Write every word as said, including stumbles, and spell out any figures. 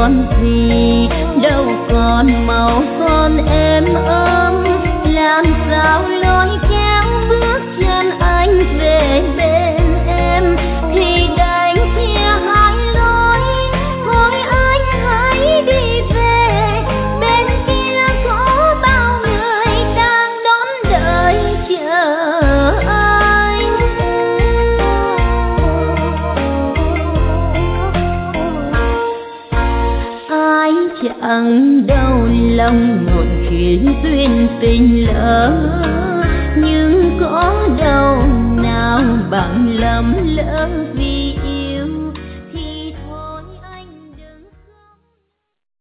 còn gì, đâu còn màu son êm ấm. Làm sao lối kéo bước chân anh về bên em, thì đành chia hai lối. Thôi anh hãy đi về, bên kia có bao người đang đón đợi chờ anh. Ai chẳng đau lòng một khi duyên tình lỡ, nhưng có đâu nào bằng lầm lỡ vì